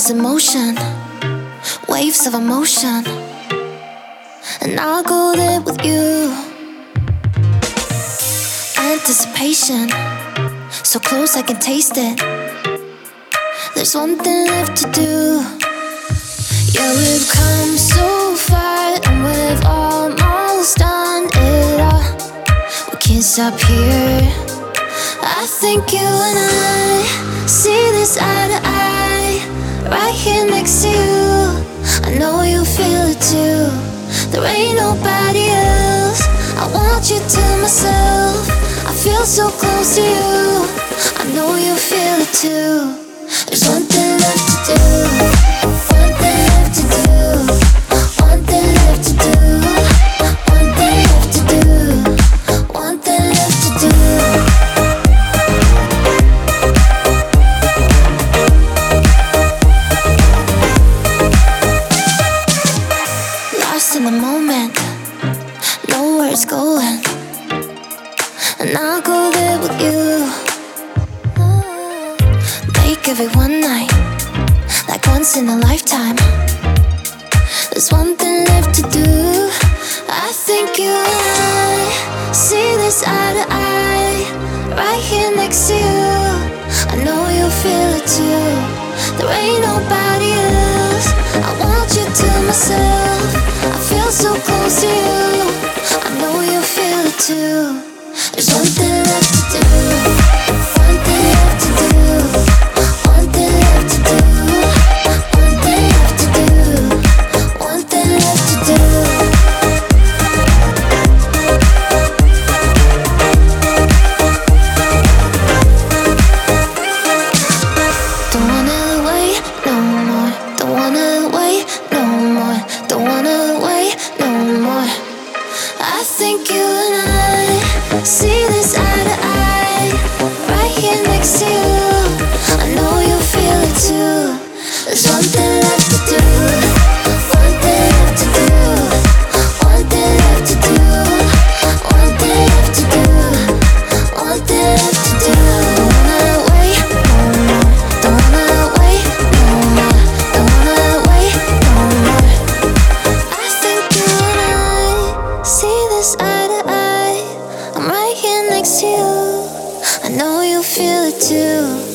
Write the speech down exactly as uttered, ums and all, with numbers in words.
is in motion, waves of emotion, and I'll go there with you. Anticipation, so close I can taste it. There's one thing left to do. Yeah, we've come so far and we've almost done it all. We can't stop here. I think you and I see this eye to eye, right here next to you. I know you feel it too. There ain't nobody else. I want you to myself. I feel so close to you. I know you feel it too. There's one thing left to do. One thing left to do. One thing left to do. One thing left to do. One thing left to do. Lost in the moment, know where it's going, and I'll go there with you. Make every one night like once in a lifetime. There's one thing left to do. I think you and I see this eye to eye, right here next to you. I know you feel it too. There ain't nobody else. I want you to myself. I feel so close to you. I know you feel it too. There's one thing left to do. One thing left to do. One thing left to do. One thing left to do. One thing left to do. Don't wanna wait no more. Don't wanna wait no more. Don't wanna wait no more. I think you and I see this eye to eye, right here next to you. I know you feel it too. There's one thing left to do. One thing left to do. One thing left to do. One thing left to do. One thing left to do. Don't wanna wait no more. Don't wanna wait no more. Don't wanna wait no more. I think you and I see this eye to eye. I'm right here next to you. I know you feel it too.